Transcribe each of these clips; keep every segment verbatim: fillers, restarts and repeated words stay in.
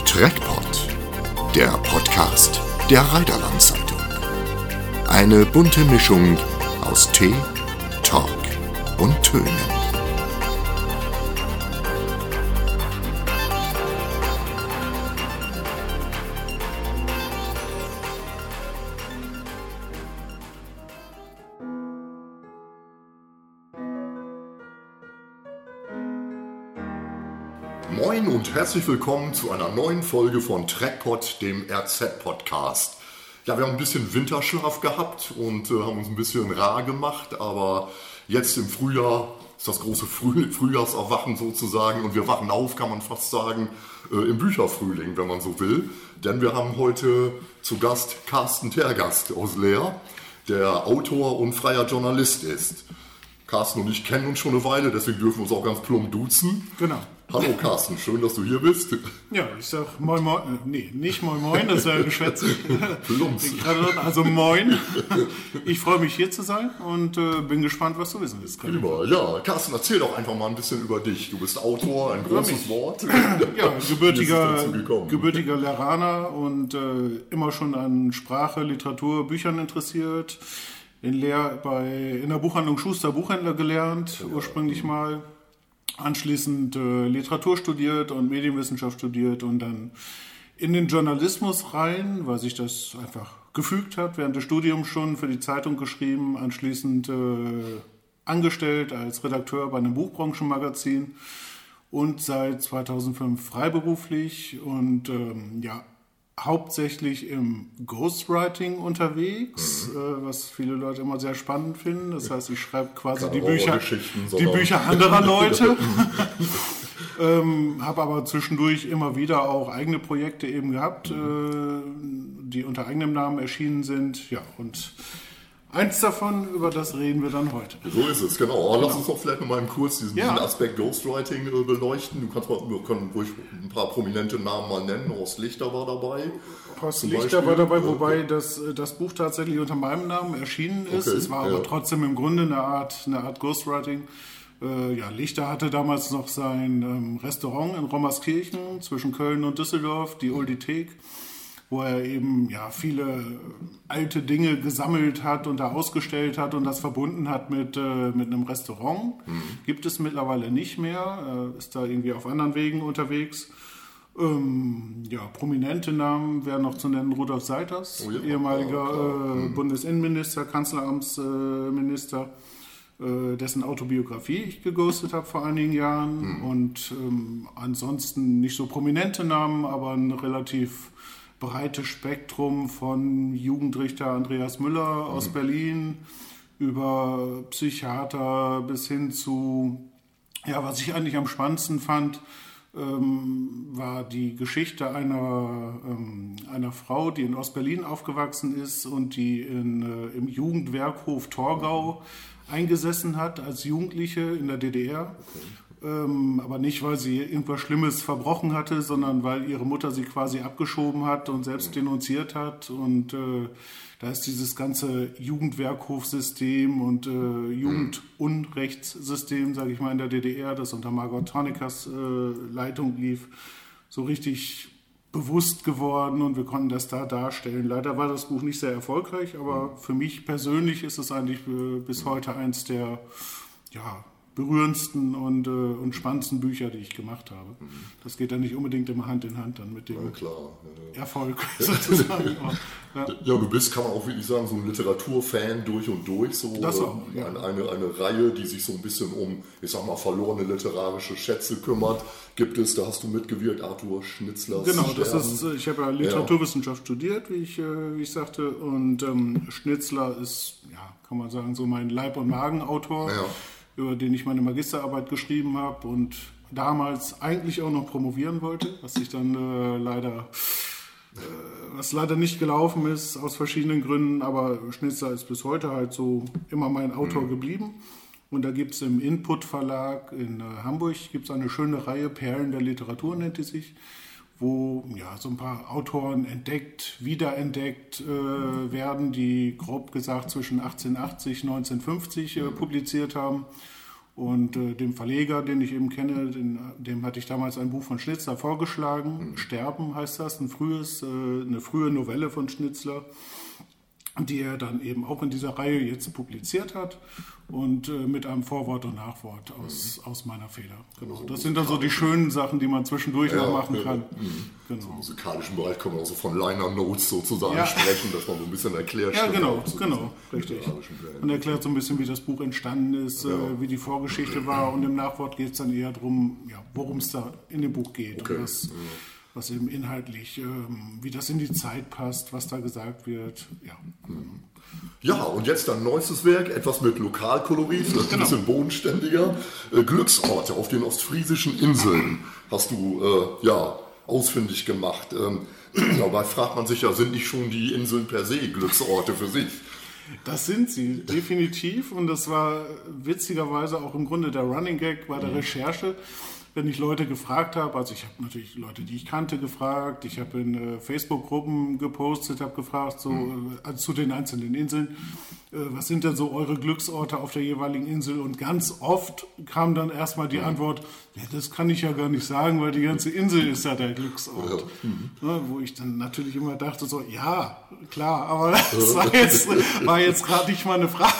Trackpod, der Podcast der Reiderland-Zeitung. Eine bunte Mischung aus Tee, Talk und Tönen. Moin und herzlich willkommen zu einer neuen Folge von Trackpod, dem R Z-Podcast. Ja, wir haben ein bisschen Winterschlaf gehabt und äh, haben uns ein bisschen rar gemacht, aber jetzt im Frühjahr ist das große Früh- Frühjahrserwachen sozusagen und wir wachen auf, kann man fast sagen, äh, im Bücherfrühling, wenn man so will. Denn wir haben heute zu Gast Carsten Tergast aus Leer, der Autor und freier Journalist ist. Carsten und ich kennen uns schon eine Weile, deswegen dürfen wir uns auch ganz plump duzen. Genau. Hallo Carsten, schön, dass du hier bist. Ja, ich sag moin moin, äh, nee, nicht moin moin, das ist ja Geschwätz. Plumps. Also moin. Ich freue mich hier zu sein und äh, bin gespannt, was du wissen willst. Prima. Ja, Carsten, erzähl doch einfach mal ein bisschen über dich. Du bist Autor, ein großes Wort. Ja, gebürtiger, Wie ist es dazu gekommen? gebürtiger Lehraner und äh, immer schon an Sprache, Literatur, Büchern interessiert. In Leer bei, in der Buchhandlung Schuster Buchhändler gelernt, ja, ursprünglich mal. Anschließend äh, Literatur studiert und Medienwissenschaft studiert und dann in den Journalismus rein, weil sich das einfach gefügt hat. Während des Studiums schon für die Zeitung geschrieben, anschließend äh, angestellt als Redakteur bei einem Buchbranchenmagazin und seit zweitausendfünf freiberuflich und ähm, ja, hauptsächlich im Ghostwriting unterwegs, mhm. äh, was viele Leute immer sehr spannend finden. Das heißt, ich schreibe quasi Keine die Bücher, die Bücher anderer Leute. ähm, habe aber zwischendurch immer wieder auch eigene Projekte eben gehabt, mhm. äh, die unter eigenem Namen erschienen sind. Ja, und eins davon, über das reden wir dann heute. So ist es, genau. Aber lass uns doch vielleicht noch mal im Kurs diesen, ja. diesen Aspekt Ghostwriting äh, beleuchten. Du kannst mal, wir können ruhig ein paar prominente Namen mal nennen. Horst Lichter war dabei. Horst Lichter war dabei, wobei das, das Buch tatsächlich unter meinem Namen erschienen ist. Okay, es war ja. aber trotzdem im Grunde eine Art, eine Art Ghostwriting. Äh, ja, Lichter hatte damals noch sein ähm, Restaurant in Rommerskirchen zwischen Köln und Düsseldorf, die Oldithek, wo er eben ja viele alte Dinge gesammelt hat und da ausgestellt hat und das verbunden hat mit, äh, mit einem Restaurant. Mhm. Gibt es mittlerweile nicht mehr, äh, ist da irgendwie auf anderen Wegen unterwegs. Ähm, ja, prominente Namen wären noch zu nennen Rudolf Seiters, oh ja, ehemaliger äh, mhm. Bundesinnenminister, Kanzleramtsminister, äh, dessen Autobiografie ich geghostet habe vor einigen Jahren. Mhm. Und ähm, ansonsten nicht so prominente Namen, aber ein relativ breites Spektrum von Jugendrichter Andreas Müller aus mhm. Berlin über Psychiater bis hin zu, ja, was ich eigentlich am spannendsten fand, ähm, war die Geschichte einer, ähm, einer Frau, die in Ostberlin aufgewachsen ist und die in, äh, im Jugendwerkhof Torgau eingesessen hat als Jugendliche in der D D R. Okay. Ähm, aber nicht, weil sie irgendwas Schlimmes verbrochen hatte, sondern weil ihre Mutter sie quasi abgeschoben hat und selbst denunziert hat. Und äh, da ist dieses ganze Jugendwerkhofsystem und äh, Jugendunrechtssystem, sage ich mal, in der D D R, das unter Margot Honeckers äh, Leitung lief, so richtig bewusst geworden und wir konnten das da darstellen. Leider war das Buch nicht sehr erfolgreich, aber für mich persönlich ist es eigentlich äh, bis heute eins der, ja, berührendsten und, äh, und spannendsten Bücher, die ich gemacht habe. Mhm. Das geht dann nicht unbedingt immer Hand in Hand dann mit dem ja, klar. Ja. Erfolg sozusagen. ja. ja, du bist, kann man auch wirklich sagen, so ein Literaturfan durch und durch. So, das auch, ja. eine, eine, eine Reihe, die sich so ein bisschen um, ich sag mal, verlorene literarische Schätze kümmert. Gibt es, da hast du mitgewirkt, Arthur Schnitzler. Genau, das ist, ich habe ja Literaturwissenschaft ja. studiert, wie ich, wie ich sagte, und ähm, Schnitzler ist, ja, kann man sagen, so mein Leib- und Magenautor. Ja. über den ich meine Magisterarbeit geschrieben habe und damals eigentlich auch noch promovieren wollte, was ich dann äh, leider, äh, was leider nicht gelaufen ist, aus verschiedenen Gründen, aber Schnitzler ist bis heute halt so immer mein Autor mhm. geblieben. Und da gibt es im Input Verlag in äh, Hamburg gibt's eine schöne Reihe, Perlen der Literatur nennt die sich, wo ja, so ein paar Autoren entdeckt, wiederentdeckt äh, werden, die grob gesagt zwischen achtzehnhundertachtzig und neunzehnhundertfünfzig äh, publiziert haben. Und äh, dem Verleger, den ich eben kenne, den, dem hatte ich damals ein Buch von Schnitzler vorgeschlagen. Mhm. Sterben heißt das, ein frühes, äh, eine frühe Novelle von Schnitzler, die er dann eben auch in dieser Reihe jetzt publiziert hat und äh, mit einem Vorwort und Nachwort aus, mhm. aus meiner Feder. Genau. Das sind dann so die schönen Sachen, die man zwischendurch ja, noch machen ja, kann. Mhm. Genau. Im musikalischen Bereich kann man auch so von Liner Notes sozusagen ja. sprechen, dass man so ein bisschen erklärt. Ja, genau, so genau, richtig. Und erklärt so ein bisschen, wie das Buch entstanden ist, ja. äh, wie die Vorgeschichte war, und im Nachwort geht es dann eher darum, ja, worum es da in dem Buch geht. Okay. Und was, ja. was eben inhaltlich, ähm, wie das in die Zeit passt, was da gesagt wird. Ja, ja, und jetzt dein neuestes Werk, etwas mit Lokalkolorit, genau. ein bisschen bodenständiger. Äh, Glücksorte auf den ostfriesischen Inseln hast du äh, ja ausfindig gemacht. Ähm, dabei fragt man sich ja, sind nicht schon die Inseln per se Glücksorte für sich? Das sind sie, definitiv. Und das war witzigerweise auch im Grunde der Running Gag bei der mhm. Recherche. Wenn ich Leute gefragt habe, also ich habe natürlich Leute, die ich kannte, gefragt, ich habe in äh, Facebook-Gruppen gepostet, habe gefragt, so mhm. äh, zu den einzelnen Inseln, äh, was sind denn so eure Glücksorte auf der jeweiligen Insel? Und ganz oft kam dann erstmal die mhm. Antwort, ja, das kann ich ja gar nicht sagen, weil die ganze Insel ist ja der Glücksort. Ja. Mhm. Ja, wo ich dann natürlich immer dachte, so, ja, klar, aber das war jetzt, war jetzt gerade nicht mal eine Frage.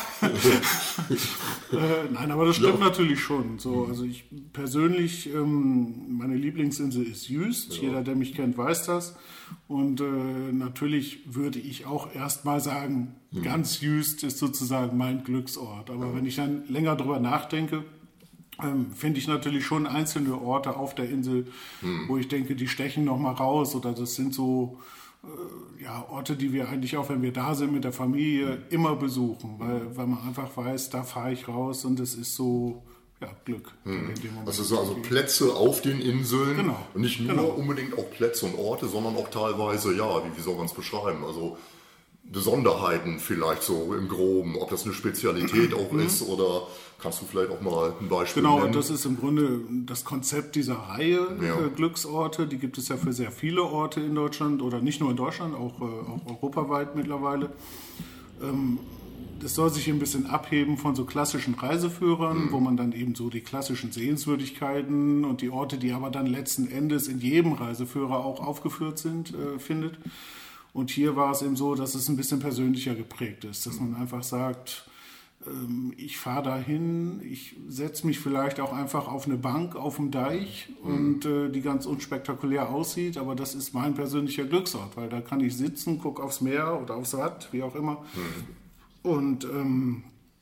äh, nein, aber das stimmt ja. natürlich schon. So, also ich persönlich, ähm, meine Lieblingsinsel ist Jüst. Ja. Jeder, der mich kennt, weiß das. Und äh, natürlich würde ich auch erstmal sagen, mhm. ganz Jüst ist sozusagen mein Glücksort. Aber ja. wenn ich dann länger drüber nachdenke, ähm, finde ich natürlich schon einzelne Orte auf der Insel, mhm. wo ich denke, die stechen nochmal raus. Oder das sind so äh, ja, Orte, die wir eigentlich auch, wenn wir da sind mit der Familie, mhm. immer besuchen. Weil, weil man einfach weiß, da fahre ich raus und es ist so... Ja, Glück. Hm. Also so also Plätze auf den Inseln, genau. und nicht nur genau. unbedingt auch Plätze und Orte, sondern auch teilweise, ja, wie, wie soll man es beschreiben, also Besonderheiten vielleicht so im Groben, ob das eine Spezialität auch mhm. ist, oder kannst du vielleicht auch mal ein Beispiel genau, nennen? Genau, das ist im Grunde das Konzept dieser Reihe ja. äh, Glücksorte, die gibt es ja für sehr viele Orte in Deutschland, oder nicht nur in Deutschland, auch, äh, auch europaweit mittlerweile. Ähm, Das soll sich ein bisschen abheben von so klassischen Reiseführern, mhm. wo man dann eben so die klassischen Sehenswürdigkeiten und die Orte, die aber dann letzten Endes in jedem Reiseführer auch aufgeführt sind, äh, findet. Und hier war es eben so, dass es ein bisschen persönlicher geprägt ist, dass man einfach sagt, ähm, ich fahre dahin, ich setze mich vielleicht auch einfach auf eine Bank auf dem Deich mhm. und äh, die ganz unspektakulär aussieht, aber das ist mein persönlicher Glücksort, weil da kann ich sitzen, gucke aufs Meer oder aufs Watt, wie auch immer. Mhm. Und ähm,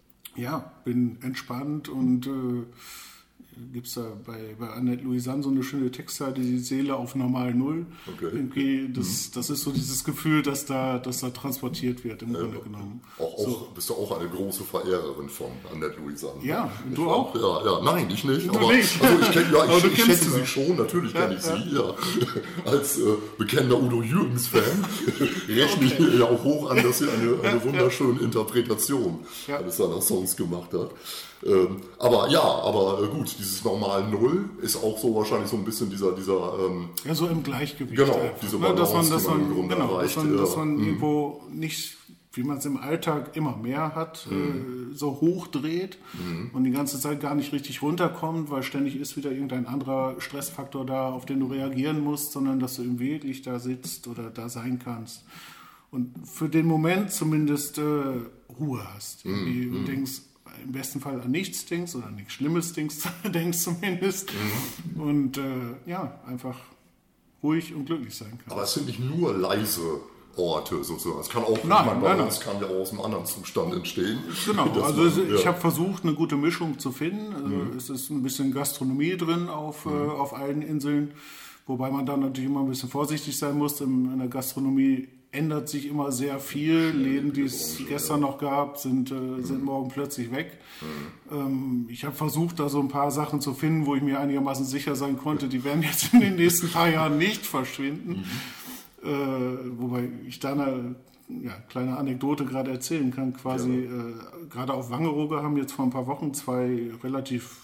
ja, bin entspannt und äh, gibt es da bei, bei Annette Louisanne so eine schöne Textseite, die Seele auf normal Null. Okay. Irgendwie das, das ist so dieses Gefühl, dass da, dass da transportiert wird, im ja, Grunde genommen. Auch, so. auch, bist du auch eine große Verehrerin von Annette Louisanne? Ja, ich du auch? Ja, ja, nein, ich nicht. Du aber, nicht. Also ich, kenn, ja, ich, aber ich schätze sie schon, natürlich ja, kenne ich ja. sie, ja. Als äh, bekennender Udo Jürgens-Fan rechne okay. ich ja auch hoch an, dass sie eine, eine wunderschöne Interpretation ja. eines seiner Songs gemacht hat. Ähm, aber ja, aber äh, gut, dieses normal Null ist auch so wahrscheinlich so ein bisschen dieser, dieser ähm, ja, so im Gleichgewicht. Genau, einfach, diese Balance, dass man, dass die man man, im Grunde genau, erreicht. Dass man, ja. dass man mhm. irgendwo nicht, wie man es im Alltag immer mehr hat, mhm. äh, so hoch dreht mhm. und die ganze Zeit gar nicht richtig runterkommt, weil ständig ist wieder irgendein anderer Stressfaktor da, auf den du reagieren musst, sondern dass du im wirklich da sitzt oder da sein kannst. Und für den Moment zumindest äh, Ruhe hast. Mhm. Und denkst, im besten Fall an nichts denkst oder nichts Schlimmes denkst, denkst zumindest. Mhm. Und äh, ja, einfach ruhig und glücklich sein kannst. Aber es sind nicht nur leise Orte sozusagen. Es kann auch, nein, mein nein, Balance kann ja auch aus einem anderen Zustand entstehen. Genau, also man, ich ja. habe versucht, eine gute Mischung zu finden. Also mhm. es ist ein bisschen Gastronomie drin auf, mhm. äh, auf allen Inseln, wobei man dann natürlich immer ein bisschen vorsichtig sein muss. In, in der Gastronomie ändert sich immer sehr viel. Läden, die es gestern noch gab, sind, äh, sind morgen plötzlich weg. Mhm. Ähm, ich habe versucht, da so ein paar Sachen zu finden, wo ich mir einigermaßen sicher sein konnte, die werden jetzt in den nächsten paar Jahren nicht verschwinden. Mhm. Äh, wobei ich da eine ja, kleine Anekdote gerade erzählen kann. Quasi ja. äh, gerade auf Wangerooge haben jetzt vor ein paar Wochen zwei relativ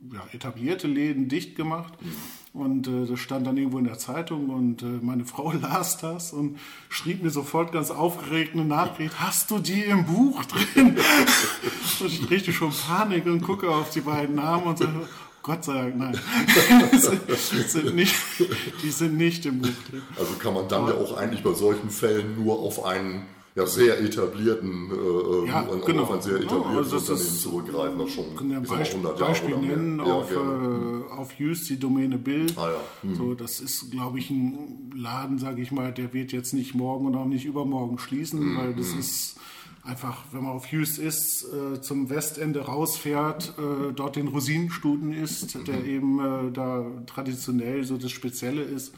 ja, etablierte Läden dicht gemacht. Und äh, das stand dann irgendwo in der Zeitung und äh, meine Frau las das und schrieb mir sofort ganz aufgeregt eine Nachricht, hast du die im Buch drin? Und ich kriegte schon Panik und gucke auf die beiden Namen und sage, Gott sei Dank, nein. die, sind nicht, die sind nicht im Buch drin. Also kann man dann Aber, ja auch eigentlich bei solchen Fällen nur auf einen ja, sehr etablierten, äh, ja, auf genau. ein sehr etabliertes ja, also Unternehmen zurückgreifen, das schon kann ja Beispiel, hundert Jahre Beispiel oder nennen ja, auf, äh, auf Just, die Domäne Bild. Ah, ja. hm. So, das ist, glaube ich, ein Laden, sage ich mal, der wird jetzt nicht morgen und auch nicht übermorgen schließen, hm, weil das hm. ist einfach, wenn man auf Just ist, äh, zum Westende rausfährt, äh, dort den Rosinenstuten isst, hm. der eben äh, da traditionell so das Spezielle ist.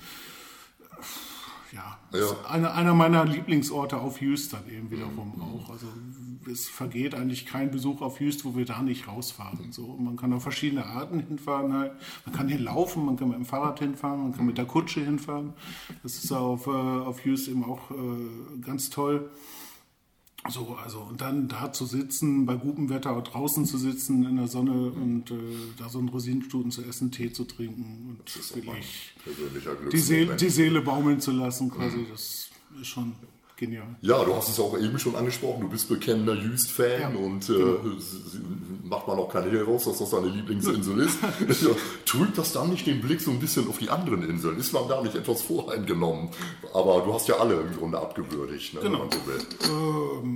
Ja, ja. Ist eine, einer meiner Lieblingsorte auf Just dann eben wiederum mhm. auch. Also es vergeht eigentlich kein Besuch auf Just, wo wir da nicht rausfahren. So, man kann auf verschiedene Arten hinfahren. Halt. Man kann hier laufen, man kann mit dem Fahrrad hinfahren, man kann mit der Kutsche hinfahren. Das ist auf, äh, auf Just eben auch äh, ganz toll. So, also und dann da zu sitzen, bei gutem Wetter auch draußen zu sitzen in der Sonne und äh, da so einen Rosinenstuten zu essen, Tee zu trinken und das ist wirklich persönlicher die, Seele, die Seele baumeln zu lassen, quasi, mhm. das ist schon genial. Ja, du hast es auch eben schon angesprochen, du bist bekennender Just-Fan ja, und äh, genau. macht man auch keine Hehl raus, dass das deine Lieblingsinsel ist. Trübt das dann nicht den Blick so ein bisschen auf die anderen Inseln? Ist man da nicht etwas voreingenommen? Aber du hast ja alle im Grunde abgewürdigt, ne, genau. wenn man so will. Ähm,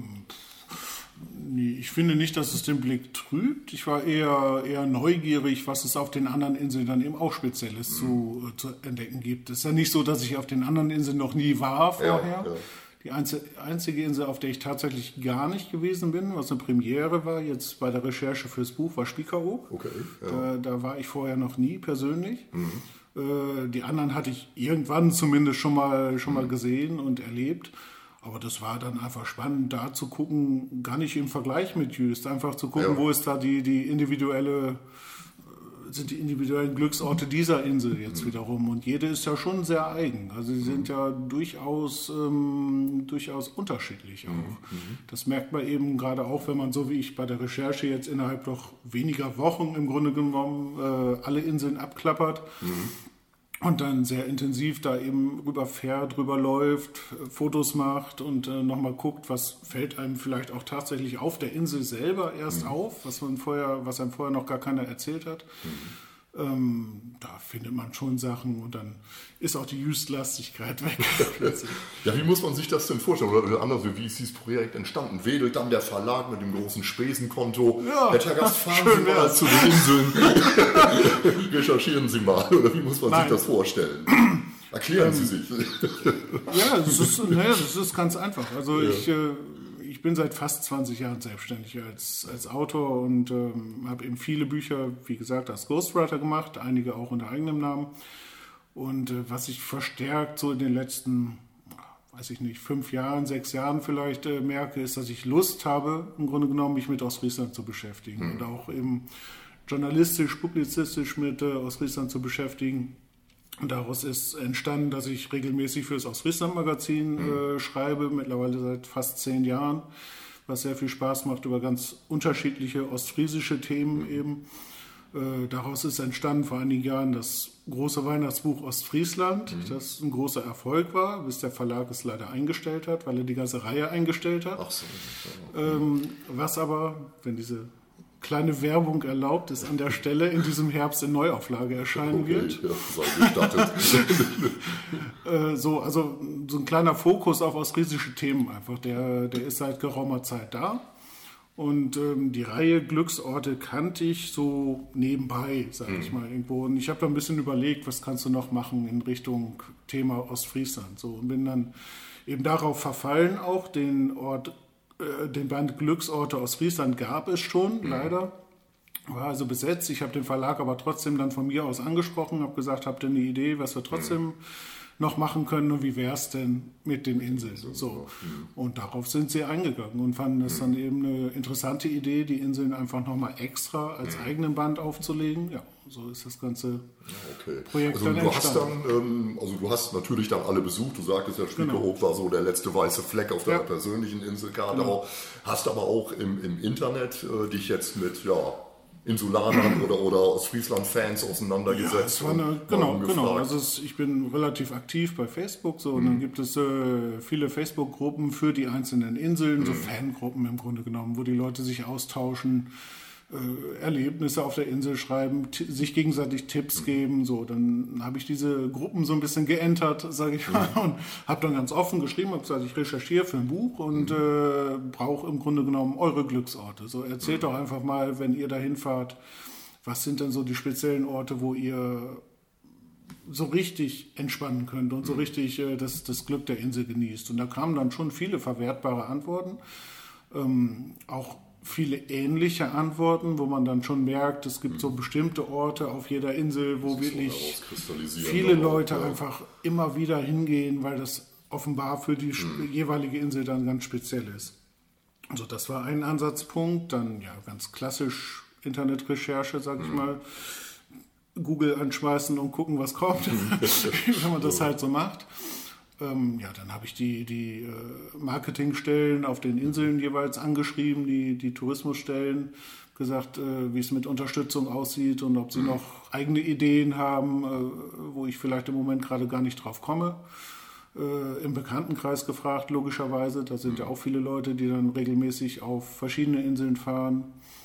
nee, ich finde nicht, dass es den Blick trübt. Ich war eher, eher neugierig, was es auf den anderen Inseln dann eben auch Spezielles mhm. zu, äh, zu entdecken gibt. Es ist ja nicht so, dass ich auf den anderen Inseln noch nie war vorher. Ja, ja. Die einzige Insel, auf der ich tatsächlich gar nicht gewesen bin, was eine Premiere war, jetzt bei der Recherche fürs Buch, war Spiekeroog. Okay, ja. da, da war ich vorher noch nie persönlich. Mhm. Äh, die anderen hatte ich irgendwann zumindest schon mal, schon mhm. mal gesehen und erlebt. Aber das war dann einfach spannend, da zu gucken, gar nicht im Vergleich mit Just, einfach zu gucken, ja. wo ist da die, die individuelle... sind die individuellen Glücksorte dieser Insel jetzt wiederum. Und jede ist ja schon sehr eigen. Also sie sind ja durchaus, ähm, durchaus unterschiedlich auch. Mhm. Das merkt man eben gerade auch, wenn man so wie ich bei der Recherche jetzt innerhalb doch weniger Wochen im Grunde genommen äh, alle Inseln abklappert. Mhm. Und dann sehr intensiv da eben rüberfährt, rüberläuft, Fotos macht und äh, nochmal guckt, was fällt einem vielleicht auch tatsächlich auf der Insel selber erst mhm. auf, was man vorher, was einem vorher noch gar keiner erzählt hat. Mhm. Ähm, da findet man schon Sachen und dann ist auch die Just-Lastigkeit weg. Ja, wie muss man sich das denn vorstellen? Oder anders, wie ist dieses Projekt entstanden? Wedelt dann der Verlag mit dem großen Spesenkonto? Ja, Herr Tergast, fahren Sie mal zu den Inseln. Recherchieren Sie mal. Oder wie muss man Nein. sich das vorstellen? Erklären ähm, Sie sich. Ja, das ist, ne, das ist ganz einfach. Also ja. ich... Äh, Ich bin seit fast zwanzig Jahren selbstständig als, als Autor und ähm, habe eben viele Bücher, wie gesagt, als Ghostwriter gemacht, einige auch unter eigenem Namen. Und äh, was ich verstärkt so in den letzten, weiß ich nicht, fünf Jahren, sechs Jahren vielleicht äh, merke, ist, dass ich Lust habe, im Grunde genommen mich mit Ostfriesland zu beschäftigen mhm. und auch eben journalistisch, publizistisch mit äh, Ostfriesland zu beschäftigen. Und daraus ist entstanden, dass ich regelmäßig für das Ostfriesland-Magazin mhm. äh, schreibe, mittlerweile seit fast zehn Jahren, was sehr viel Spaß macht über ganz unterschiedliche ostfriesische Themen mhm. eben. Äh, daraus ist entstanden vor einigen Jahren das große Weihnachtsbuch Ostfriesland, mhm. das ein großer Erfolg war, bis der Verlag es leider eingestellt hat, weil er die ganze Reihe eingestellt hat. Ach so. Ähm, was aber, wenn diese kleine Werbung erlaubt ist, an der Stelle in diesem Herbst in Neuauflage erscheinen okay, wird. Ja, sei gestattet. äh, so, also so ein kleiner Fokus auf ostfriesische Themen einfach, der, der ist seit geraumer Zeit da. Und ähm, die Reihe Glücksorte kannte ich so nebenbei, sage mhm. ich mal, irgendwo. Und ich habe da ein bisschen überlegt, was kannst du noch machen in Richtung Thema Ostfriesland. So, und bin dann eben darauf verfallen, auch den Ort Den Band Glücksorte aus Friesland gab es schon, mhm. leider. War also besetzt. Ich habe den Verlag aber trotzdem dann von mir aus angesprochen, habe gesagt, habt ihr eine Idee, was wir trotzdem mhm. noch machen können und wie wäre es denn mit den Inseln? So. Mhm. Und darauf sind sie eingegangen und fanden es mhm. dann eben eine interessante Idee, die Inseln einfach nochmal extra als mhm. eigenen Band aufzulegen. Ja, so ist das ganze ja, okay. Projekt also dann du entstanden. Hast dann, ähm, also du hast natürlich dann alle besucht, du sagtest ja, Spiekeroog genau. war so der letzte weiße Fleck auf deiner ja. persönlichen Inselkarte. Genau. Auch. Hast aber auch im, im Internet äh, dich jetzt mit ja, Insulanern oder, oder Ostfriesland-Fans auseinandergesetzt. Ja, es war eine, genau, genau. Also es, ich bin relativ aktiv bei Facebook so, und mhm. dann gibt es äh, viele Facebook-Gruppen für die einzelnen Inseln, mhm. so Fangruppen im Grunde genommen, wo die Leute sich austauschen, äh, Erlebnisse auf der Insel schreiben, t- sich gegenseitig Tipps mhm. geben. So, dann habe ich diese Gruppen so ein bisschen geentert, sage ich mal, mhm. und habe dann ganz offen geschrieben, habe gesagt, ich recherchiere für ein Buch und mhm. äh, brauche im Grunde genommen eure Glücksorte. So, erzählt mhm. doch einfach mal, wenn ihr dahin fahrt, was sind denn so die speziellen Orte, wo ihr so richtig entspannen könnt und so mhm. richtig äh, das, das Glück der Insel genießt. Und da kamen dann schon viele verwertbare Antworten, ähm, auch viele ähnliche Antworten, wo man dann schon merkt, es gibt so bestimmte Orte auf jeder Insel, wo wirklich viele Leute ja. einfach immer wieder hingehen, weil das offenbar für die mhm. jeweilige Insel dann ganz speziell ist. Also das war ein Ansatzpunkt. Dann ja ganz klassisch Internetrecherche, sag ich mhm. mal, Google anschmeißen und gucken, was kommt, wenn man das halt so macht. Ähm, ja, dann habe ich die, die äh, Marketingstellen auf den Inseln jeweils angeschrieben, die, die Tourismusstellen, gesagt, äh, wie es mit Unterstützung aussieht und ob sie noch eigene Ideen haben, äh, wo ich vielleicht im Moment gerade gar nicht drauf komme. Äh, im Bekanntenkreis gefragt, logischerweise. Da sind ja auch viele Leute, die dann regelmäßig auf verschiedene Inseln fahren.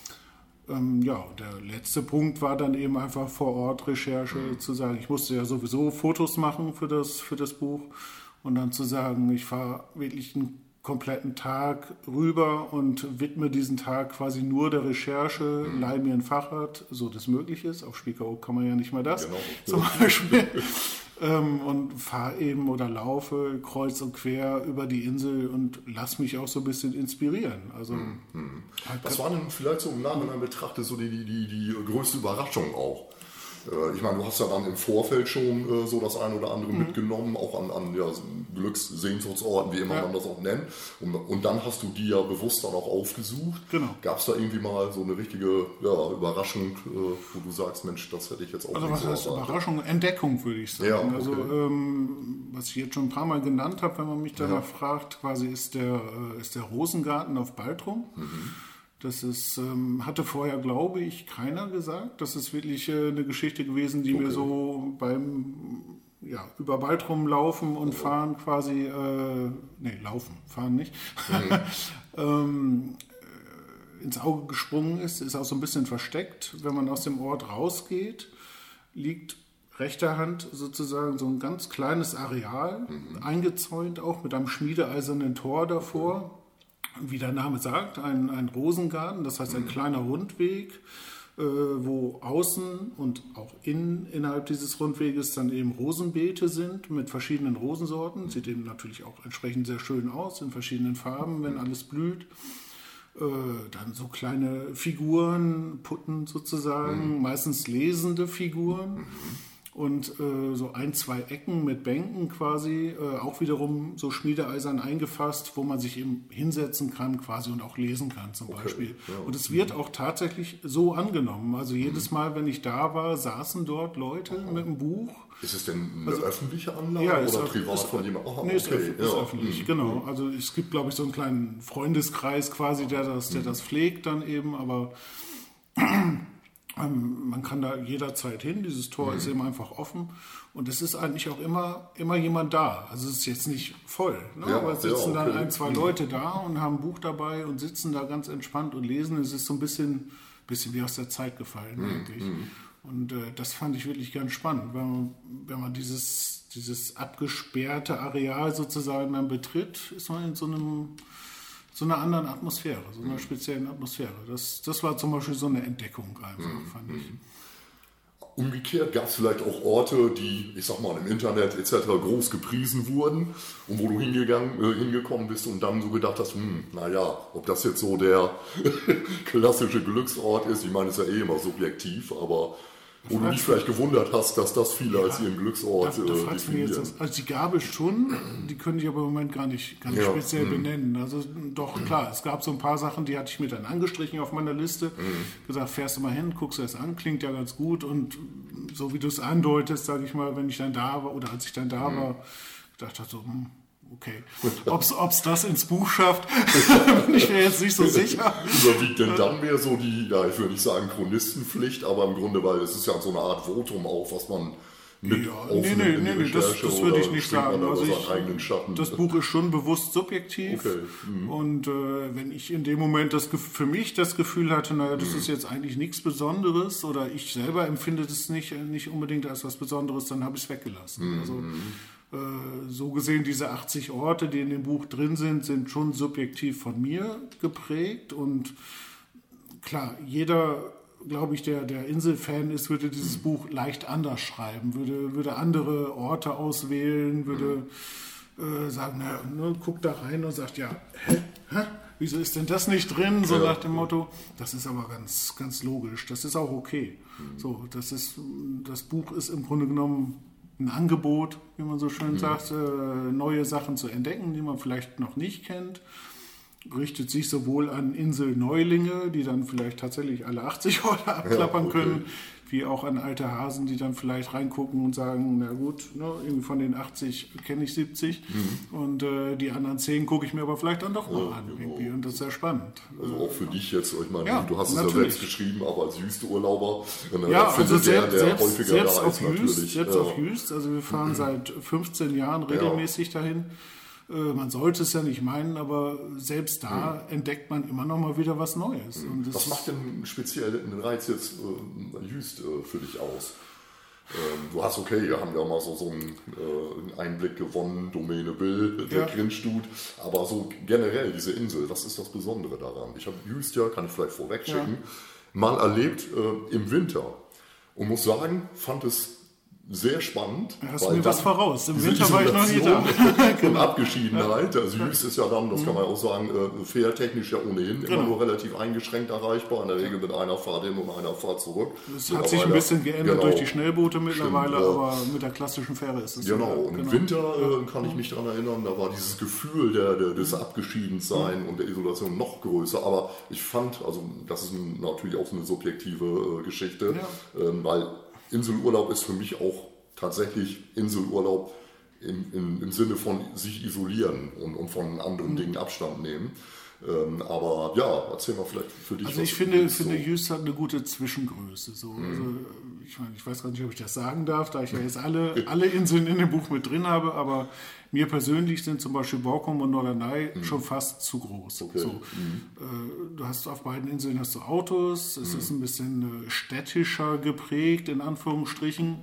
Ähm, ja, der letzte Punkt war dann eben einfach vor Ort Recherche, mhm. zu sagen, ich musste ja sowieso Fotos machen für das, für das Buch. Und dann zu sagen, ich fahre wirklich einen kompletten Tag rüber und widme diesen Tag quasi nur der Recherche, mhm. leihe mir ein Fahrrad, so das möglich ist. Auf Spiekeroog kann man ja nicht mal das, genau. zum Beispiel. ähm, und fahre eben oder laufe kreuz und quer über die Insel und lass mich auch so ein bisschen inspirieren. Also, mhm. Was war denn vielleicht so im Nachhinein betrachtet so die, die, die, die größte Überraschung auch? Ich meine, du hast ja dann im Vorfeld schon äh, so das eine oder andere mhm. mitgenommen, auch an, an ja, Glückssehnsuchtsorten, wie immer ja. man das auch nennt. Und, und dann hast du die ja bewusst dann auch aufgesucht. Genau. Gab es da irgendwie mal so eine richtige ja, Überraschung, äh, wo du sagst, Mensch, das hätte ich jetzt auch also nicht was so heißt erwartet. Überraschung? Entdeckung, würde ich sagen. Ja, okay. Also ähm, was ich jetzt schon ein paar Mal genannt habe, wenn man mich danach ja. fragt, quasi ist der, äh, ist der Rosengarten auf Baltrum. Mhm. Das ist, ähm, hatte vorher, glaube ich, keiner gesagt. Das ist wirklich äh, eine Geschichte gewesen, die okay. mir so beim ja, über Baltrum laufen und okay. fahren quasi, äh, nee, laufen, fahren nicht, mhm. ähm, äh, ins Auge gesprungen ist. Ist auch so ein bisschen versteckt. Wenn man aus dem Ort rausgeht, liegt rechter Hand sozusagen so ein ganz kleines Areal, mhm. eingezäunt auch mit einem schmiedeeisernen Tor davor. Okay. Wie der Name sagt, ein, ein Rosengarten, das heißt ein kleiner Rundweg, äh, wo außen und auch innen innerhalb dieses Rundweges dann eben Rosenbeete sind mit verschiedenen Rosensorten. Sieht eben natürlich auch entsprechend sehr schön aus, in verschiedenen Farben, wenn alles blüht. Äh, dann so kleine Figuren, Putten sozusagen, mhm. meistens lesende Figuren. Mhm. Und äh, so ein, zwei Ecken mit Bänken quasi, äh, auch wiederum so schmiedeeisern eingefasst, wo man sich eben hinsetzen kann quasi und auch lesen kann zum okay. Beispiel. Ja. Und es wird auch tatsächlich so angenommen. Also jedes Mal, wenn ich da war, saßen dort Leute Aha. mit einem Buch. Ist es denn eine also, öffentliche Anlage ja, oder ist, privat ist, von jemandem? Nee, ist, okay. öff- ist ja. öffentlich, mhm. genau. Also es gibt, glaube ich, so einen kleinen Freundeskreis quasi, der das, der mhm. das pflegt dann eben, aber... Man kann da jederzeit hin, dieses Tor mhm. ist eben einfach offen und es ist eigentlich auch immer, immer jemand da. Also es ist jetzt nicht voll, ne? ja, aber es sitzen ja, okay. dann ein, zwei mhm. Leute da und haben ein Buch dabei und sitzen da ganz entspannt und lesen. Es ist so ein bisschen, bisschen wie aus der Zeit gefallen mhm. eigentlich. Mhm. Und äh, das fand ich wirklich ganz spannend, wenn man, wenn man dieses, dieses abgesperrte Areal sozusagen dann betritt, ist man in so einem... so einer anderen Atmosphäre, so einer speziellen Atmosphäre. Das, das war zum Beispiel so eine Entdeckung einfach, mhm. fand ich. Umgekehrt gab es vielleicht auch Orte, die, ich sag mal, im Internet et cetera groß gepriesen wurden und wo du hingegangen, äh, hingekommen bist und dann so gedacht hast, hm, naja, ob das jetzt so der klassische Glücksort ist, ich meine, es ist ja eh immer subjektiv, aber... Wo du dich vielleicht gewundert hast, dass das viele ja, als ihren Glücksort da, da äh, definieren. Jetzt das, also die Gabel schon, die könnte ich aber im Moment gar nicht, gar nicht ja. speziell mhm. benennen. Also doch, mhm. klar, es gab so ein paar Sachen, die hatte ich mir dann angestrichen auf meiner Liste. Mhm. Gesagt, fährst du mal hin, guckst du es an, klingt ja ganz gut. Und so wie du es andeutest, sage ich mal, wenn ich dann da war oder als ich dann da mhm. war, gedacht habe so, hm, okay. Ob es das ins Buch schafft, bin ich mir jetzt nicht so sicher. Überwiegt denn dann mehr so die, ja, ich würde nicht sagen Chronistenpflicht, aber im Grunde, weil es ist ja so eine Art Votum auch, was man mit ja, aufnimmt nee, nee, in die nee, das, das würde ich nicht sagen. Also ich, eigenen Schatten. Das Buch ist schon bewusst subjektiv. Okay. Mhm. Und äh, wenn ich in dem Moment das für mich das Gefühl hatte, naja, das mhm. ist jetzt eigentlich nichts Besonderes oder ich selber empfinde das nicht, nicht unbedingt als was Besonderes, dann habe ich es weggelassen. Mhm. Also äh, so gesehen, diese achtzig Orte, die in dem Buch drin sind, sind schon subjektiv von mir geprägt. Und klar, jeder, glaube ich, der, der Insel-Fan ist, würde dieses mhm. Buch leicht anders schreiben, würde, würde andere Orte auswählen, würde mhm. äh, sagen, na, ne, guckt da rein und sagt, ja, hä, hä, wieso ist denn das nicht drin? So ja. nach dem Motto, das ist aber ganz, ganz logisch, das ist auch okay. Mhm. So, das ist, das Buch ist im Grunde genommen ein Angebot, wie man so schön mhm. sagt, äh, neue Sachen zu entdecken, die man vielleicht noch nicht kennt. Richtet sich sowohl an Insel-Neulinge, die dann vielleicht tatsächlich alle achtzig Orte abklappern ja, okay. können, wie auch an alte Hasen, die dann vielleicht reingucken und sagen, na gut, ne, irgendwie von den achtzig kenne ich siebzig mhm. und äh, die anderen zehn gucke ich mir aber vielleicht dann doch mal ja, an. Genau. Irgendwie. Und das ist sehr spannend. Also auch für dich jetzt, ich meine, ja, du hast natürlich. es ja selbst geschrieben, aber als Wüste-Urlauber, ja, also der, selbst, der häufiger selbst da auf ist Jüst, natürlich. Selbst ja. auf Jüst, also wir fahren mhm. seit fünfzehn Jahren regelmäßig ja. dahin. Man sollte es ja nicht meinen, aber selbst da mhm. entdeckt man immer noch mal wieder was Neues. Mhm. Und das was macht denn speziell den Reiz jetzt äh, Jüst äh, für dich aus? Ähm, du hast, okay, wir haben ja mal so, so einen, äh, einen Einblick gewonnen, Domäne Bill, der ja. Grinstut, aber so generell diese Insel, was ist das Besondere daran? Ich habe Jüst ja, kann ich vielleicht vorweg schicken, ja. mal erlebt äh, im Winter und muss sagen, fand es sehr spannend. Da hast du mir was voraus. Im Winter war ich noch nie da. da. Und Abgeschiedenheit. Also Jüst ist ja dann, das kann man auch sagen, fährtechnisch ja ohnehin genau. immer nur relativ eingeschränkt erreichbar. In der Regel mit einer Fahrt hin und einer Fahrt zurück. Das hat sich ein bisschen geändert genau. durch die Schnellboote mittlerweile, Stimmt, aber mit der klassischen Fähre ist es Genau. so. Und im genau. Winter äh, kann ich mich daran erinnern, da war dieses Gefühl der, der, des Abgeschiedensein mhm. und der Isolation noch größer. Aber ich fand, also das ist natürlich auch so eine subjektive äh, Geschichte, ja. ähm, weil Inselurlaub ist für mich auch tatsächlich Inselurlaub im, im, im Sinne von sich isolieren und, und von anderen mhm. Dingen Abstand nehmen. Ähm, aber ja, erzähl mal vielleicht für dich. Also ich finde, finde so. Jüst hat eine gute Zwischengröße. So. Mhm. Also ich, meine, ich weiß gar nicht, ob ich das sagen darf, da ich ja jetzt alle, alle Inseln in dem Buch mit drin habe, aber mir persönlich sind zum Beispiel Borkum und Norderney mhm. schon fast zu groß. Okay. So. Mhm. Äh, du hast auf beiden Inseln hast du Autos, es mhm. ist ein bisschen äh, städtischer geprägt, in Anführungsstrichen.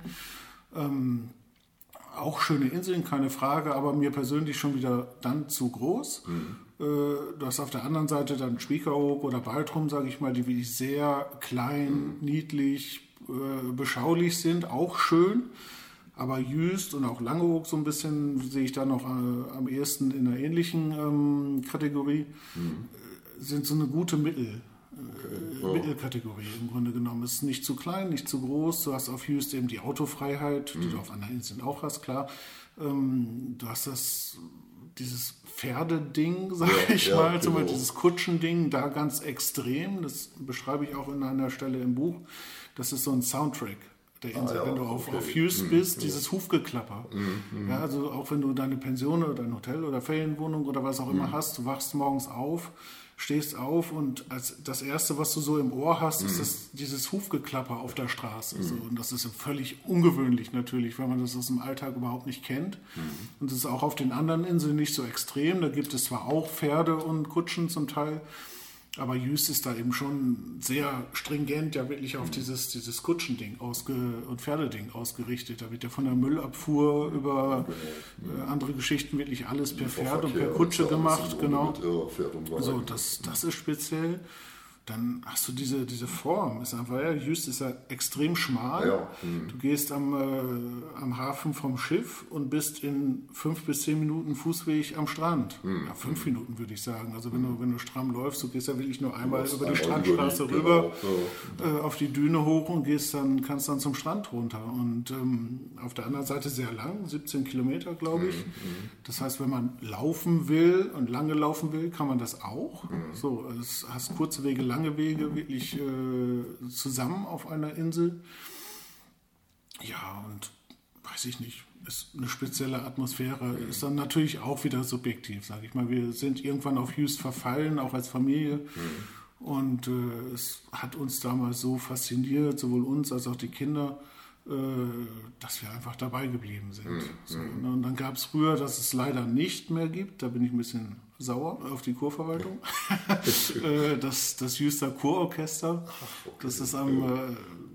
Ähm, auch schöne Inseln, keine Frage, aber mir persönlich schon wieder dann zu groß. Mhm. Äh, du hast auf der anderen Seite dann Spiekeroog oder Baltrum, sage ich mal, die wirklich sehr klein, mhm. niedlich, äh, beschaulich sind, auch schön. Aber Jüst und auch Langeoog so ein bisschen sehe ich da noch äh, am ehesten in einer ähnlichen ähm, Kategorie, mhm. äh, sind so eine gute Mittel. Okay. Ja. Mittelkategorie im Grunde genommen. Es ist nicht zu klein, nicht zu groß. Du hast auf Jüst eben die Autofreiheit, mhm. die du auf anderen Inseln auch hast, klar. Ähm, du hast das, dieses Pferdeding, sag ja, ich ja, mal, genau. zum Beispiel dieses Kutschending, da ganz extrem. Das beschreibe ich auch in einer Stelle im Buch. Das ist so ein Soundtrack der Insel, ah, ja, wenn du auf, okay. auf Jüst mhm. bist, dieses Hufgeklapper. Mhm. Ja, also auch wenn du deine Pension oder dein Hotel oder Ferienwohnung oder was auch immer mhm. hast, du wachst morgens auf, stehst auf und als das Erste, was du so im Ohr hast, mhm. ist das, dieses Hufgeklapper auf der Straße. Mhm. So. Und das ist völlig ungewöhnlich natürlich, weil man das aus dem Alltag überhaupt nicht kennt. Mhm. Und das ist auch auf den anderen Inseln nicht so extrem. Da gibt es zwar auch Pferde und Kutschen zum Teil, aber Jüst ist da eben schon sehr stringent ja wirklich auf mhm. dieses, dieses Kutschending ausge- und Pferdeding ausgerichtet. Da wird ja von der Müllabfuhr über mhm. äh, andere Geschichten wirklich alles per Pferd und per Kutsche gemacht. Genau. Also das, das ist speziell. Dann hast du diese, diese Form. Ist einfach, ja, Jüst ist ja extrem schmal. Ja. Mhm. Du gehst am, äh, am Hafen vom Schiff und bist in fünf bis zehn Minuten Fußweg am Strand. Mhm. Ja, fünf Minuten würde ich sagen. Also wenn du, wenn du stramm läufst, du gehst ja wirklich nur einmal über die Strandstraße über die, rüber, genau. äh, auf die Düne hoch und gehst dann, kannst dann zum Strand runter. Und ähm, auf der anderen Seite sehr lang, siebzehn Kilometer, glaube ich. Mhm. Das heißt, wenn man laufen will und lange laufen will, kann man das auch. Mhm. So, es hast kurze Wege, lange Wege wirklich äh, zusammen auf einer Insel. Ja, und weiß ich nicht, ist eine spezielle Atmosphäre, mhm. ist dann natürlich auch wieder subjektiv, sage ich mal. Wir sind irgendwann auf Used verfallen, auch als Familie. Mhm. Und äh, es hat uns damals so fasziniert, sowohl uns als auch die Kinder, äh, dass wir einfach dabei geblieben sind. Mhm. So, ne? Und dann gab es früher, dass es leider nicht mehr gibt, da bin ich ein bisschen sauer auf die Kurverwaltung, äh, das, das Uster Kurorchester, okay. Das ist am... Äh,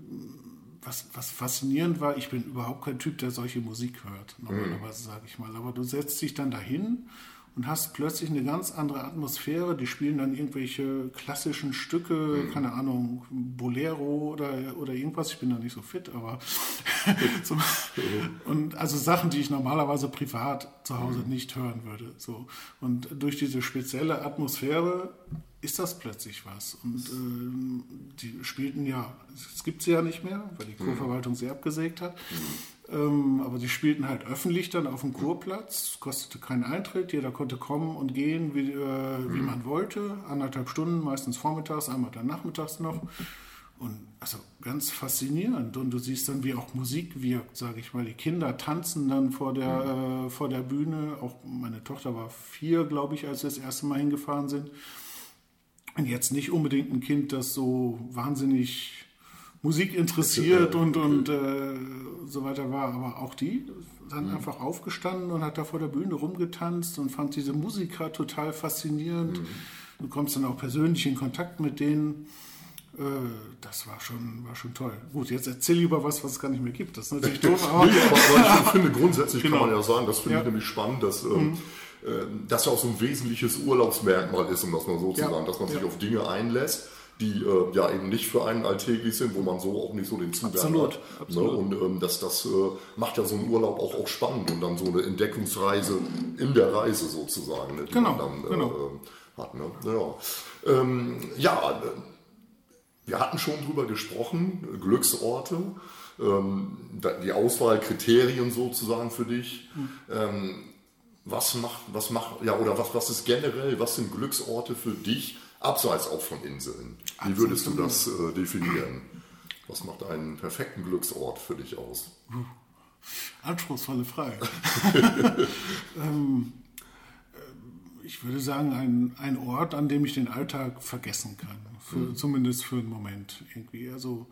Was, was faszinierend war, ich bin überhaupt kein Typ, der solche Musik hört, normalerweise sage ich mal. Aber du setzt dich dann dahin und hast plötzlich eine ganz andere Atmosphäre. Die spielen dann irgendwelche klassischen Stücke, mhm. keine Ahnung, Bolero oder, oder irgendwas. Ich bin da nicht so fit, aber so, und also Sachen, die ich normalerweise privat zu Hause mhm. nicht hören würde. So. Und durch diese spezielle Atmosphäre ist das plötzlich was. Und äh, die spielten ja, es gibt sie ja nicht mehr, weil die Kurverwaltung sie abgesägt hat. Mhm. Ähm, aber die spielten halt öffentlich dann auf dem Kurplatz, kostete keinen Eintritt, jeder konnte kommen und gehen, wie, äh, wie mhm. man wollte. Anderthalb Stunden, meistens vormittags, einmal dann nachmittags noch. Und also ganz faszinierend. Und du siehst dann, wie auch Musik wirkt, sage ich mal. Die Kinder tanzen dann vor der, mhm. äh, vor der Bühne. Auch meine Tochter war vier, glaube ich, als wir das erste Mal hingefahren sind. Und jetzt nicht unbedingt ein Kind, das so wahnsinnig Musik interessiert und, und äh, so weiter war, aber auch die dann mhm. einfach aufgestanden und hat da vor der Bühne rumgetanzt und fand diese Musiker total faszinierend. Mhm. Du kommst dann auch persönlich in Kontakt mit denen. Äh, das war schon, war schon toll. Gut, jetzt erzähl lieber was, was es gar nicht mehr gibt. Das ist natürlich doof, aber... nee, aber, aber ich finde grundsätzlich genau. kann man ja sagen, das finde ja. ich nämlich spannend, dass... Ähm, mhm. das ja auch so ein wesentliches Urlaubsmerkmal ist, um das mal so zu ja. sagen, dass man sich ja. auf Dinge einlässt, die äh, ja eben nicht für einen alltäglich sind, wo man so auch nicht so den Zugang absolut, hat. Absolut. Ne? Und ähm, das, das äh, macht ja so einen Urlaub auch, auch spannend und dann so eine Entdeckungsreise in der Reise sozusagen, ne, die genau, man dann äh, genau. hat. Ne? Ja, ähm, ja wir hatten schon drüber gesprochen, Glücksorte, ähm, die Auswahlkriterien sozusagen für dich. Hm. Ähm, Was macht, was macht, ja, oder was, was ist generell, was sind Glücksorte für dich, abseits auch von Inseln? Wie würdest du das äh, definieren? Was macht einen perfekten Glücksort für dich aus? Anspruchsvolle Frage. ähm, ich würde sagen, ein, ein Ort, an dem ich den Alltag vergessen kann. Für, mhm. Zumindest für einen Moment irgendwie. Also,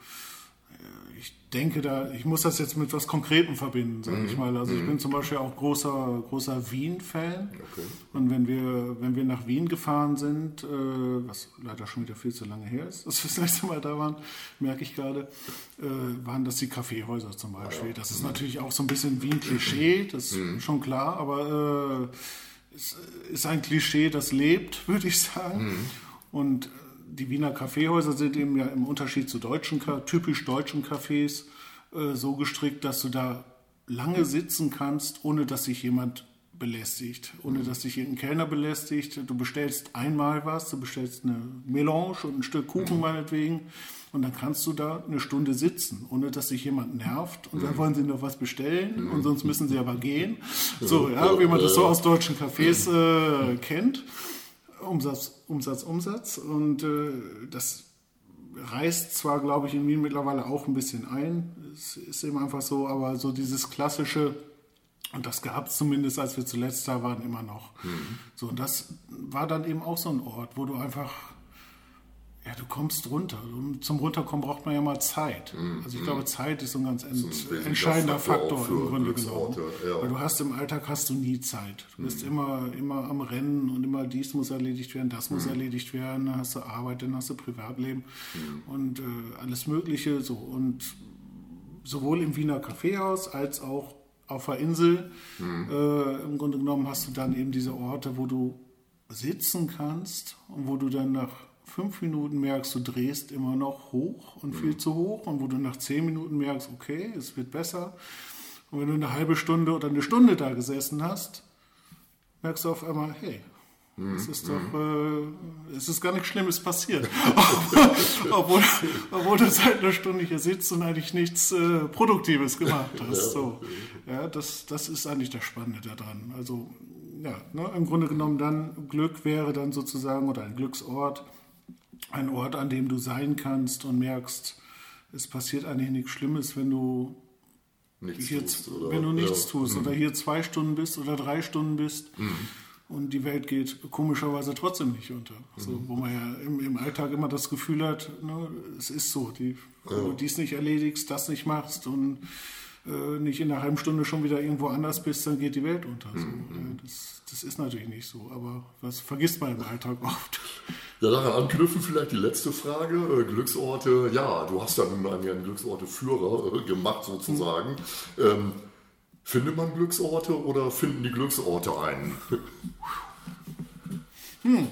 ich denke da, ich muss das jetzt mit was Konkretem verbinden, sage mhm. ich mal. Also ich bin zum Beispiel auch großer, großer Wien-Fan. Okay. Und wenn wir, wenn wir nach Wien gefahren sind, äh, was leider schon wieder viel zu lange her ist, dass wir das nächste Mal da waren, merke ich gerade, äh, waren das die Kaffeehäuser zum Beispiel. Ah, ja. Das ist mhm. natürlich auch so ein bisschen wie ein Klischee, das ist mhm. schon klar, aber äh, es ist ein Klischee, das lebt, würde ich sagen. Mhm. Und die Wiener Kaffeehäuser sind eben ja im Unterschied zu deutschen, typisch deutschen Cafés äh, so gestrickt, dass du da lange sitzen kannst, ohne dass sich jemand belästigt, ohne dass sich irgendein Kellner belästigt. Du bestellst einmal was, du bestellst eine Melange und ein Stück Kuchen meinetwegen und dann kannst du da eine Stunde sitzen, ohne dass sich jemand nervt und dann wollen sie noch was bestellen und sonst müssen sie aber gehen. So, ja, wie man das so aus deutschen Cafés äh, kennt. Umsatz, Umsatz, Umsatz und äh, das reißt zwar, glaube ich, in Wien mittlerweile auch ein bisschen ein, es ist eben einfach so, aber so dieses klassische, und das gab es zumindest, als wir zuletzt da waren, immer noch. Mhm. So, und das war dann eben auch so ein Ort, wo du einfach, ja, du kommst runter. Und zum Runterkommen braucht man ja mal Zeit. Mhm. Also ich glaube, Zeit ist so ein ganz ent- so ein entscheidender Faktor, Faktor im Grunde genommen. Ja. Weil du hast im Alltag hast du nie Zeit. Du bist mhm. immer, immer am Rennen und immer dies muss erledigt werden, das muss mhm. erledigt werden, dann hast du Arbeit, dann hast du Privatleben mhm. und äh, alles Mögliche. So. Und sowohl im Wiener Kaffeehaus als auch auf der Insel mhm. äh, im Grunde genommen hast du dann eben diese Orte, wo du sitzen kannst und wo du dann nach fünf Minuten merkst, du drehst immer noch hoch und viel mhm. zu hoch und wo du nach zehn Minuten merkst, okay, es wird besser. Und wenn du eine halbe Stunde oder eine Stunde da gesessen hast, merkst du auf einmal, hey, mhm. es ist doch, äh, es ist gar nichts Schlimmes passiert. obwohl, obwohl du seit einer Stunde hier sitzt und eigentlich nichts äh, Produktives gemacht hast. So. Ja, das, das ist eigentlich das Spannende daran. Also, ja, ne, im Grunde genommen dann, Glück wäre dann sozusagen, oder ein Glücksort, ein Ort, an dem du sein kannst und merkst, es passiert eigentlich nichts Schlimmes, wenn du nichts hier, tust. Oder? Wenn du nichts ja. tust mhm. oder hier zwei Stunden bist oder drei Stunden bist mhm. und die Welt geht komischerweise trotzdem nicht unter. Mhm. So, wo man ja im, im Alltag immer das Gefühl hat, ne, es ist so, die, wenn ja. du dies nicht erledigst, das nicht machst und äh, nicht in einer halben Stunde schon wieder irgendwo anders bist, dann geht die Welt unter. So. Mhm. Das, das ist natürlich nicht so, aber das vergisst man im Alltag oft. Ja, daran anknüpfen vielleicht die letzte Frage. Äh, Glücksorte, ja, du hast ja nun einen, einen Glücksorte-Führer äh, gemacht sozusagen. Mhm. Ähm, findet man Glücksorte oder finden die Glücksorte einen? Hm.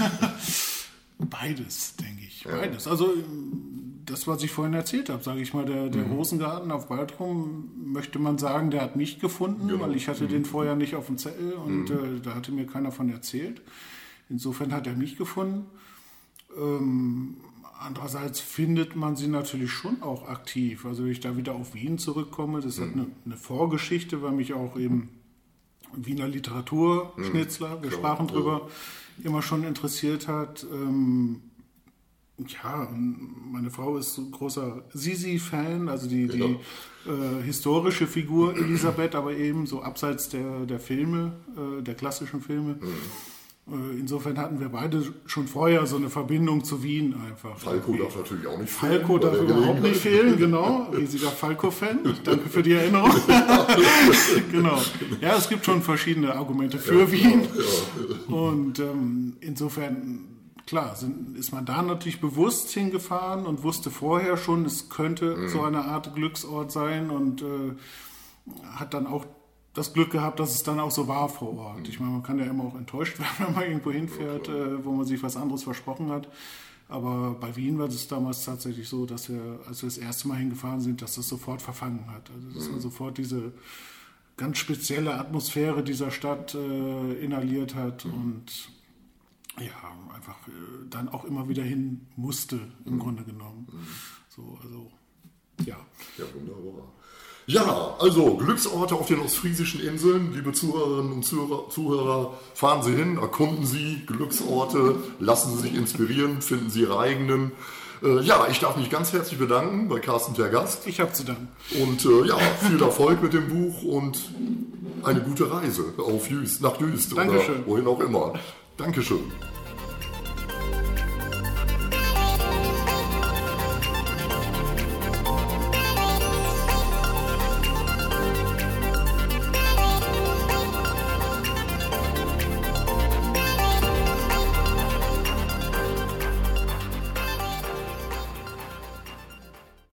Beides, denke ich. Ja. Beides. Also das, was ich vorhin erzählt habe, sage ich mal, der, der mhm. Rosengarten auf Baltrum, möchte man sagen, der hat mich gefunden, genau. weil ich hatte mhm. den vorher nicht auf dem Zettel und mhm. äh, da hatte mir keiner von erzählt. Insofern hat er mich gefunden. Ähm, andererseits findet man sie natürlich schon auch aktiv. Also wenn ich da wieder auf Wien zurückkomme, das mhm. hat eine, eine Vorgeschichte, weil mich auch eben Wiener Literaturschnitzler, mhm. wir sprachen drüber, ja. immer schon interessiert hat. Ähm, ja, meine Frau ist so ein großer Sisi-Fan, also die, die ja. äh, historische Figur Elisabeth, aber eben so abseits der, der Filme, äh, der klassischen Filme. Mhm. Insofern hatten wir beide schon vorher so eine Verbindung zu Wien einfach. Falco darf natürlich auch nicht fehlen. Falco darf überhaupt nicht fehlen, genau. Riesiger Falco-Fan. Danke für die Erinnerung. Genau. Ja, es gibt schon verschiedene Argumente für ja, Wien. Ja. Und ähm, insofern, klar, sind, ist man da natürlich bewusst hingefahren und wusste vorher schon, es könnte mhm. so eine Art Glücksort sein und äh, hat dann auch das Glück gehabt, dass es dann auch so war vor Ort. Ich meine, man kann ja immer auch enttäuscht werden, wenn man irgendwo hinfährt, äh, wo man sich was anderes versprochen hat. Aber bei Wien war es damals tatsächlich so, dass wir, als wir das erste Mal hingefahren sind, dass das sofort verfangen hat. Also dass man sofort diese ganz spezielle Atmosphäre dieser Stadt äh, inhaliert hat und ja, einfach äh, dann auch immer wieder hin musste, im Grunde genommen. So, also, ja. Ja, wunderbar. Ja, also Glücksorte auf den ostfriesischen Inseln. Liebe Zuhörerinnen und Zuhörer, Zuhörer, fahren Sie hin, erkunden Sie Glücksorte, lassen Sie sich inspirieren, finden Sie Ihre eigenen. Äh, ja, ich darf mich ganz herzlich bedanken bei Carsten Tergast. Ich habe zu danken. Und äh, ja, viel Erfolg mit dem Buch und eine gute Reise auf Jüst, nach Jüst Dankeschön. oder wohin auch immer. Dankeschön.